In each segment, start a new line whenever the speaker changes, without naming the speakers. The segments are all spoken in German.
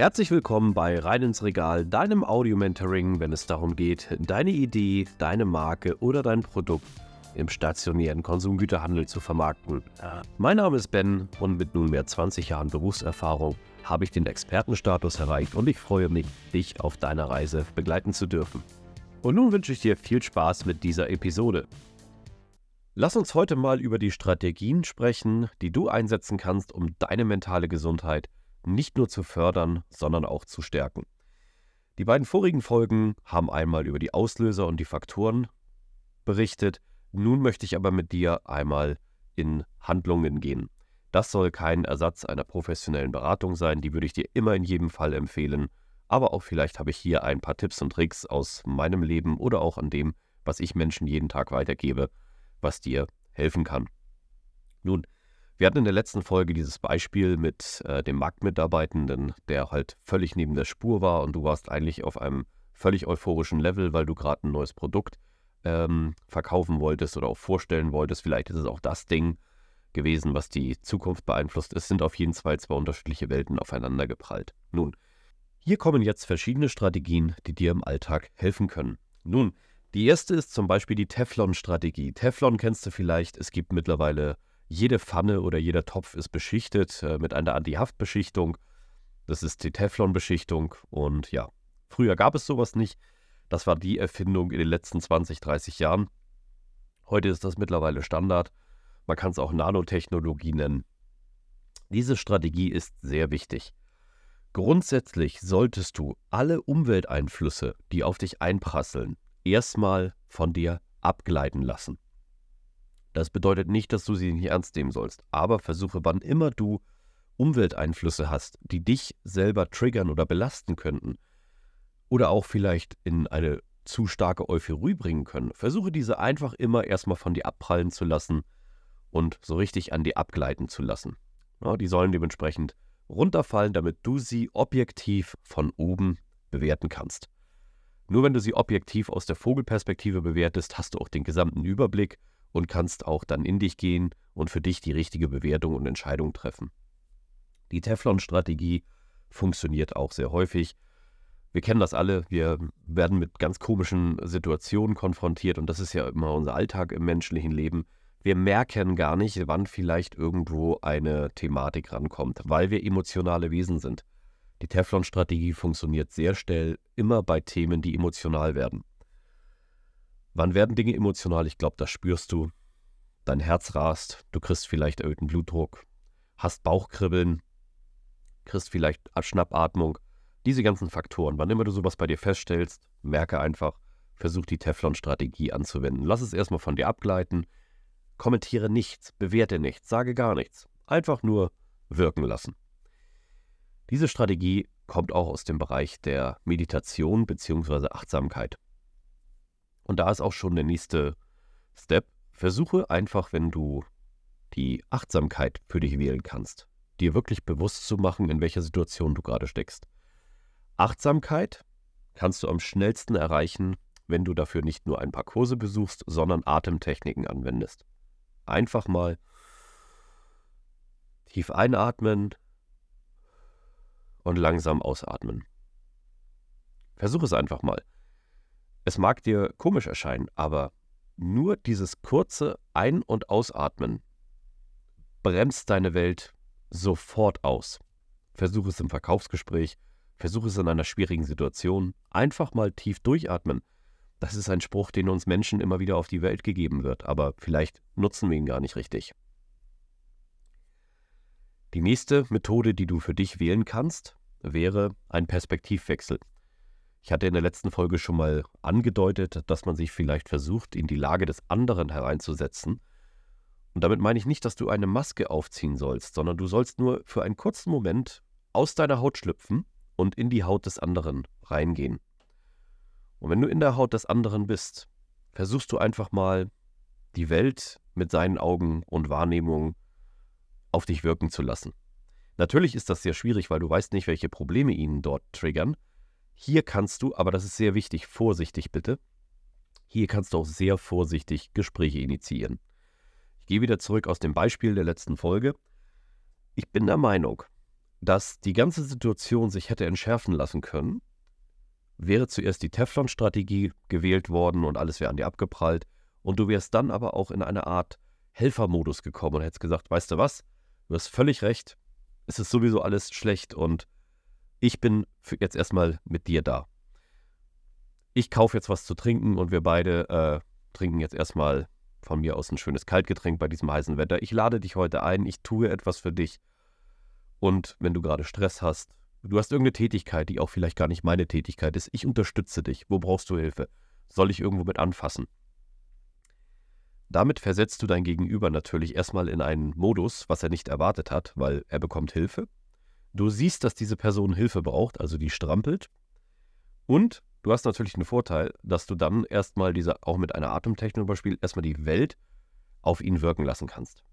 Herzlich willkommen bei Rein ins Regal, deinem Audio-Mentoring, wenn es darum geht, deine Idee, deine Marke oder dein Produkt im stationären Konsumgüterhandel zu vermarkten. Mein Name ist Ben und mit nunmehr 20 Jahren Berufserfahrung habe ich den Expertenstatus erreicht und ich freue mich, dich auf deiner Reise begleiten zu dürfen. Und nun wünsche ich dir viel Spaß mit dieser Episode. Lass uns heute mal über die Strategien sprechen, die du einsetzen kannst, um deine mentale Gesundheit nicht nur zu fördern, sondern auch zu stärken. Die beiden vorigen Folgen haben einmal über die Auslöser und die Faktoren berichtet. Nun möchte ich aber mit dir einmal in Handlungen gehen. Das soll kein Ersatz einer professionellen Beratung sein, die würde ich dir immer in jedem Fall empfehlen. Aber auch vielleicht habe ich hier ein paar Tipps und Tricks aus meinem Leben oder auch an dem, was ich Menschen jeden Tag weitergebe, was dir helfen kann. Nun, wir hatten in der letzten Folge dieses Beispiel mit dem Marktmitarbeitenden, der halt völlig neben der Spur war und du warst eigentlich auf einem völlig euphorischen Level, weil du gerade ein neues Produkt verkaufen wolltest oder auch vorstellen wolltest. Vielleicht ist es auch das Ding gewesen, was die Zukunft beeinflusst. Es sind auf jeden Fall zwei unterschiedliche Welten aufeinander geprallt. Nun, hier kommen jetzt verschiedene Strategien, die dir im Alltag helfen können. Nun, die erste ist zum Beispiel die Teflon-Strategie. Teflon kennst du vielleicht, es gibt mittlerweile jede Pfanne oder jeder Topf ist beschichtet mit einer Anti-Haft-Beschichtung. Das ist die Teflon-Beschichtung und ja, früher gab es sowas nicht. Das war die Erfindung in den letzten 20, 30 Jahren. Heute ist das mittlerweile Standard. Man kann es auch Nanotechnologie nennen. Diese Strategie ist sehr wichtig. Grundsätzlich solltest du alle Umwelteinflüsse, die auf dich einprasseln, erstmal von dir abgleiten lassen. Das bedeutet nicht, dass du sie nicht ernst nehmen sollst, aber versuche, wann immer du Umwelteinflüsse hast, die dich selber triggern oder belasten könnten oder auch vielleicht in eine zu starke Euphorie bringen können, versuche diese einfach immer erstmal von dir abprallen zu lassen und so richtig an dir abgleiten zu lassen. Ja, die sollen dementsprechend runterfallen, damit du sie objektiv von oben bewerten kannst. Nur wenn du sie objektiv aus der Vogelperspektive bewertest, hast du auch den gesamten Überblick und kannst auch dann in dich gehen und für dich die richtige Bewertung und Entscheidung treffen. Die Teflon-Strategie funktioniert auch sehr häufig. Wir kennen das alle, wir werden mit ganz komischen Situationen konfrontiert und das ist ja immer unser Alltag im menschlichen Leben. Wir merken gar nicht, wann vielleicht irgendwo eine Thematik rankommt, weil wir emotionale Wesen sind. Die Teflon-Strategie funktioniert sehr schnell, immer bei Themen, die emotional werden. Wann werden Dinge emotional? Ich glaube, das spürst du. Dein Herz rast, du kriegst vielleicht erhöhten Blutdruck, hast Bauchkribbeln, kriegst vielleicht Schnappatmung. Diese ganzen Faktoren, wann immer du sowas bei dir feststellst, merke einfach, versuch die Teflon-Strategie anzuwenden. Lass es erstmal von dir abgleiten, kommentiere nichts, bewerte nichts, sage gar nichts. Einfach nur wirken lassen. Diese Strategie kommt auch aus dem Bereich der Meditation bzw. Achtsamkeit. Und da ist auch schon der nächste Step. Versuche einfach, wenn du die Achtsamkeit für dich wählen kannst, dir wirklich bewusst zu machen, in welcher Situation du gerade steckst. Achtsamkeit kannst du am schnellsten erreichen, wenn du dafür nicht nur ein paar Kurse besuchst, sondern Atemtechniken anwendest. Einfach mal tief einatmen und langsam ausatmen. Versuch es einfach mal. Es mag dir komisch erscheinen, aber nur dieses kurze Ein- und Ausatmen bremst deine Welt sofort aus. Versuch es im Verkaufsgespräch, versuch es in einer schwierigen Situation. Einfach mal tief durchatmen. Das ist ein Spruch, den uns Menschen immer wieder auf die Welt gegeben wird, aber vielleicht nutzen wir ihn gar nicht richtig. Die nächste Methode, die du für dich wählen kannst, wäre ein Perspektivwechsel. Ich hatte in der letzten Folge schon mal angedeutet, dass man sich vielleicht versucht, in die Lage des anderen hereinzusetzen. Und damit meine ich nicht, dass du eine Maske aufziehen sollst, sondern du sollst nur für einen kurzen Moment aus deiner Haut schlüpfen und in die Haut des anderen reingehen. Und wenn du in der Haut des anderen bist, versuchst du einfach mal, die Welt mit seinen Augen und Wahrnehmungen auf dich wirken zu lassen. Natürlich ist das sehr schwierig, weil du weißt nicht, welche Probleme ihn dort triggern. Hier kannst du, aber das ist sehr wichtig, vorsichtig bitte, hier kannst du auch sehr vorsichtig Gespräche initiieren. Ich gehe wieder zurück aus dem Beispiel der letzten Folge. Ich bin der Meinung, dass die ganze Situation sich hätte entschärfen lassen können, wäre zuerst die Teflon-Strategie gewählt worden und alles wäre an dir abgeprallt. Und du wärst dann aber auch in eine Art Helfermodus gekommen und hättest gesagt, weißt du was, du hast völlig recht, es ist sowieso alles schlecht und ich bin jetzt erstmal mit dir da. Ich kaufe jetzt was zu trinken und wir beide trinken jetzt erstmal von mir aus ein schönes Kaltgetränk bei diesem heißen Wetter. Ich lade dich heute ein, ich tue etwas für dich. Und wenn du gerade Stress hast, du hast irgendeine Tätigkeit, die auch vielleicht gar nicht meine Tätigkeit ist, ich unterstütze dich. Wo brauchst du Hilfe? Soll ich irgendwo mit anfassen? Damit versetzt du dein Gegenüber natürlich erstmal in einen Modus, was er nicht erwartet hat, weil er bekommt Hilfe. Du siehst, dass diese Person Hilfe braucht, also die strampelt. Und du hast natürlich den Vorteil, dass du dann erstmal auch mit einer Atemtechnik überspielt, erstmal die Welt auf ihn wirken lassen kannst.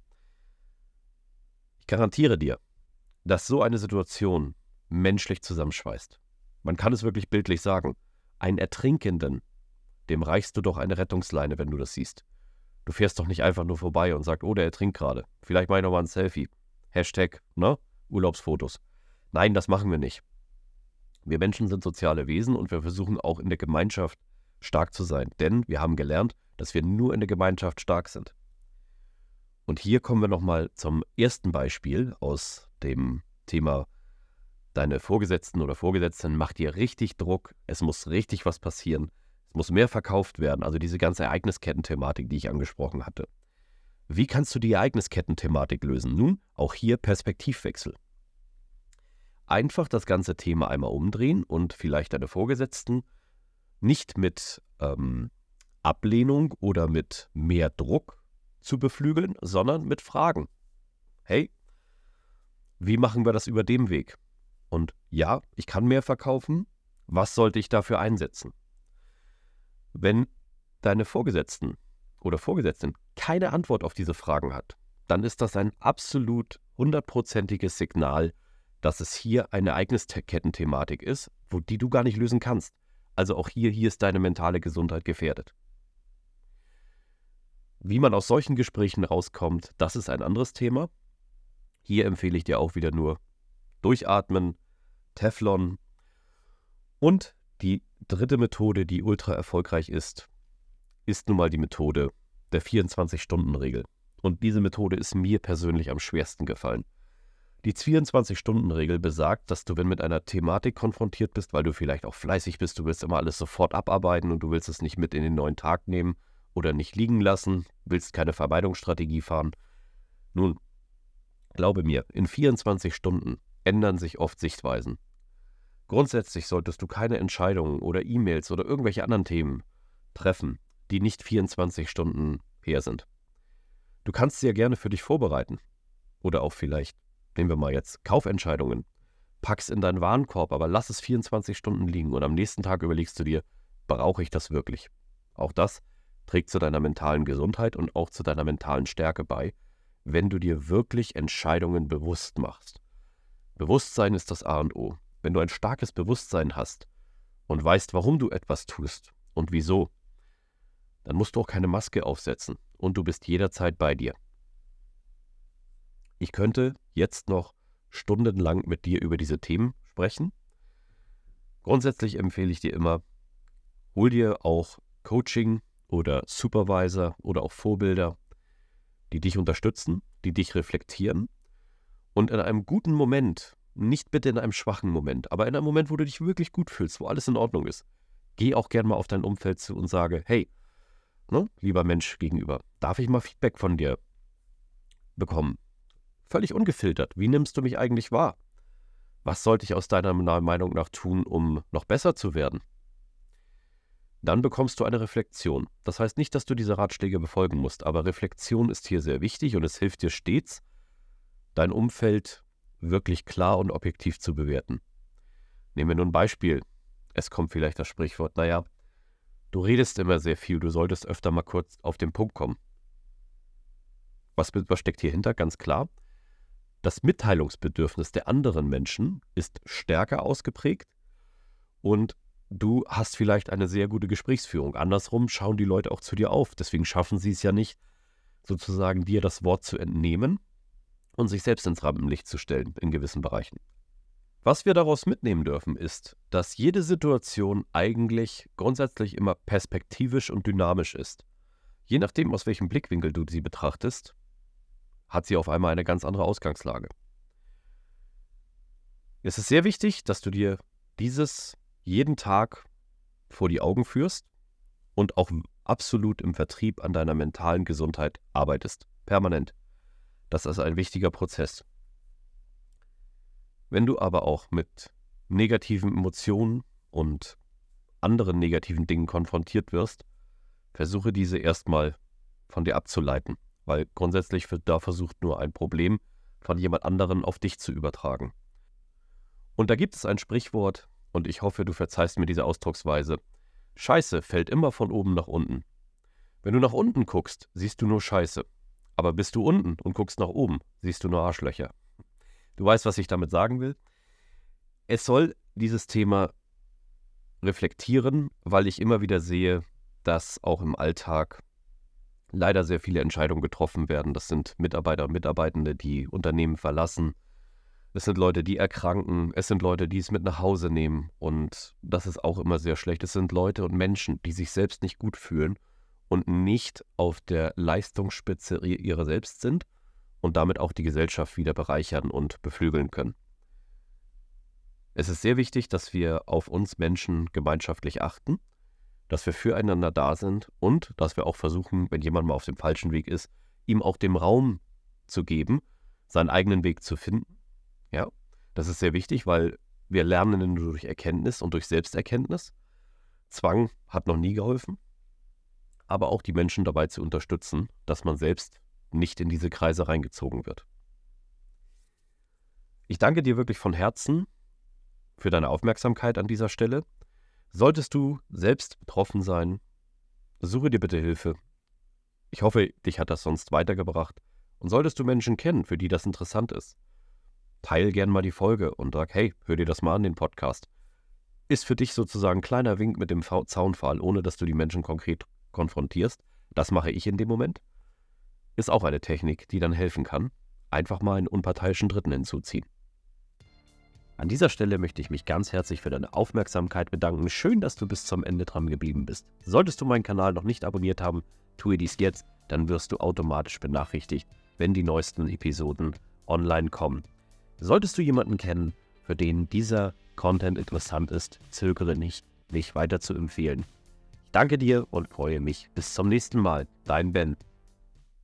Ich garantiere dir, dass so eine Situation menschlich zusammenschweißt. Man kann es wirklich bildlich sagen. Einen Ertrinkenden, dem reichst du doch eine Rettungsleine, wenn du das siehst. Du fährst doch nicht einfach nur vorbei und sagst, oh, der ertrinkt gerade. Vielleicht mache ich nochmal ein Selfie. Hashtag, Urlaubsfotos. Nein, das machen wir nicht. Wir Menschen sind soziale Wesen und wir versuchen auch in der Gemeinschaft stark zu sein. Denn wir haben gelernt, dass wir nur in der Gemeinschaft stark sind. Und hier kommen wir nochmal zum ersten Beispiel aus dem Thema, deine Vorgesetzten oder Vorgesetzten macht dir richtig Druck, es muss richtig was passieren, es muss mehr verkauft werden, also diese ganze Ereignisketten-Thematik, die ich angesprochen hatte. Wie kannst du die Ereignisketten-Thematik lösen? Nun, auch hier Perspektivwechsel. Einfach das ganze Thema einmal umdrehen und vielleicht deine Vorgesetzten nicht mit Ablehnung oder mit mehr Druck zu beflügeln, sondern mit Fragen. Hey, wie machen wir das über dem Weg? Und ja, ich kann mehr verkaufen. Was sollte ich dafür einsetzen? Wenn deine Vorgesetzten oder Vorgesetzten keine Antwort auf diese Fragen hat, dann ist das ein absolut 100%iges Signal, dass es hier eine Ereigniskettenthematik ist, die du gar nicht lösen kannst. Also auch hier ist deine mentale Gesundheit gefährdet. Wie man aus solchen Gesprächen rauskommt, das ist ein anderes Thema. Hier empfehle ich dir auch wieder nur durchatmen, Teflon. Und die dritte Methode, die ultra erfolgreich ist nun mal die Methode der 24-Stunden-Regel. Und diese Methode ist mir persönlich am schwersten gefallen. Die 24-Stunden-Regel besagt, dass du, wenn mit einer Thematik konfrontiert bist, weil du vielleicht auch fleißig bist, du willst immer alles sofort abarbeiten und du willst es nicht mit in den neuen Tag nehmen oder nicht liegen lassen, willst keine Vermeidungsstrategie fahren. Nun, glaube mir, in 24 Stunden ändern sich oft Sichtweisen. Grundsätzlich solltest du keine Entscheidungen oder E-Mails oder irgendwelche anderen Themen treffen, die nicht 24 Stunden her sind. Du kannst sie ja gerne für dich vorbereiten. Oder auch vielleicht, nehmen wir mal jetzt Kaufentscheidungen. Pack's in deinen Warenkorb, aber lass es 24 Stunden liegen und am nächsten Tag überlegst du dir, brauche ich das wirklich? Auch das trägt zu deiner mentalen Gesundheit und auch zu deiner mentalen Stärke bei, wenn du dir wirklich Entscheidungen bewusst machst. Bewusstsein ist das A und O. Wenn du ein starkes Bewusstsein hast und weißt, warum du etwas tust und wieso, dann musst du auch keine Maske aufsetzen und du bist jederzeit bei dir. Ich könnte jetzt noch stundenlang mit dir über diese Themen sprechen. Grundsätzlich empfehle ich dir immer, hol dir auch Coaching oder Supervisor oder auch Vorbilder, die dich unterstützen, die dich reflektieren und in einem guten Moment, nicht bitte in einem schwachen Moment, aber in einem Moment, wo du dich wirklich gut fühlst, wo alles in Ordnung ist, geh auch gerne mal auf dein Umfeld zu und sage, hey, lieber Mensch gegenüber, darf ich mal Feedback von dir bekommen? Völlig ungefiltert. Wie nimmst du mich eigentlich wahr? Was sollte ich aus deiner Meinung nach tun, um noch besser zu werden? Dann bekommst du eine Reflexion. Das heißt nicht, dass du diese Ratschläge befolgen musst, aber Reflexion ist hier sehr wichtig und es hilft dir stets, dein Umfeld wirklich klar und objektiv zu bewerten. Nehmen wir nur ein Beispiel. Es kommt vielleicht das Sprichwort, du redest immer sehr viel, du solltest öfter mal kurz auf den Punkt kommen. Was steckt hier hinter? Ganz klar. Das Mitteilungsbedürfnis der anderen Menschen ist stärker ausgeprägt und du hast vielleicht eine sehr gute Gesprächsführung. Andersrum schauen die Leute auch zu dir auf. Deswegen schaffen sie es ja nicht, sozusagen dir das Wort zu entnehmen und sich selbst ins Rampenlicht zu stellen in gewissen Bereichen. Was wir daraus mitnehmen dürfen, ist, dass jede Situation eigentlich grundsätzlich immer perspektivisch und dynamisch ist. Je nachdem, aus welchem Blickwinkel du sie betrachtest, hat sie auf einmal eine ganz andere Ausgangslage. Es ist sehr wichtig, dass du dir dieses jeden Tag vor die Augen führst und auch absolut im Vertrieb an deiner mentalen Gesundheit arbeitest. Permanent. Das ist ein wichtiger Prozess. Wenn du aber auch mit negativen Emotionen und anderen negativen Dingen konfrontiert wirst, versuche diese erstmal von dir abzuleiten, weil grundsätzlich wird da versucht, nur ein Problem von jemand anderen auf dich zu übertragen. Und da gibt es ein Sprichwort, und ich hoffe, du verzeihst mir diese Ausdrucksweise. Scheiße fällt immer von oben nach unten. Wenn du nach unten guckst, siehst du nur Scheiße. Aber bist du unten und guckst nach oben, siehst du nur Arschlöcher. Du weißt, was ich damit sagen will. Es soll dieses Thema reflektieren, weil ich immer wieder sehe, dass auch im Alltag leider sehr viele Entscheidungen getroffen werden. Das sind Mitarbeiter und Mitarbeitende, die Unternehmen verlassen. Es sind Leute, die erkranken. Es sind Leute, die es mit nach Hause nehmen. Und das ist auch immer sehr schlecht. Es sind Leute und Menschen, die sich selbst nicht gut fühlen und nicht auf der Leistungsspitze ihrer selbst sind und damit auch die Gesellschaft wieder bereichern und beflügeln können. Es ist sehr wichtig, dass wir auf uns Menschen gemeinschaftlich achten, dass wir füreinander da sind und dass wir auch versuchen, wenn jemand mal auf dem falschen Weg ist, ihm auch den Raum zu geben, seinen eigenen Weg zu finden. Ja, das ist sehr wichtig, weil wir lernen nur durch Erkenntnis und durch Selbsterkenntnis. Zwang hat noch nie geholfen, aber auch die Menschen dabei zu unterstützen, dass man selbst nicht in diese Kreise reingezogen wird. Ich danke dir wirklich von Herzen für deine Aufmerksamkeit an dieser Stelle. Solltest du selbst betroffen sein, suche dir bitte Hilfe. Ich hoffe, dich hat das sonst weitergebracht. Und solltest du Menschen kennen, für die das interessant ist, teile gern mal die Folge und sag, hey, hör dir das mal an, den Podcast. Ist für dich sozusagen ein kleiner Wink mit dem Zaunpfahl, ohne dass du die Menschen konkret konfrontierst. Das mache ich in dem Moment. Ist auch eine Technik, die dann helfen kann. Einfach mal einen unparteiischen Dritten hinzuziehen. An dieser Stelle möchte ich mich ganz herzlich für deine Aufmerksamkeit bedanken. Schön, dass du bis zum Ende dran geblieben bist. Solltest du meinen Kanal noch nicht abonniert haben, tue dies jetzt, dann wirst du automatisch benachrichtigt, wenn die neuesten Episoden online kommen. Solltest du jemanden kennen, für den dieser Content interessant ist, zögere nicht, mich weiter zu empfehlen. Ich danke dir und freue mich. Bis zum nächsten Mal. Dein Ben.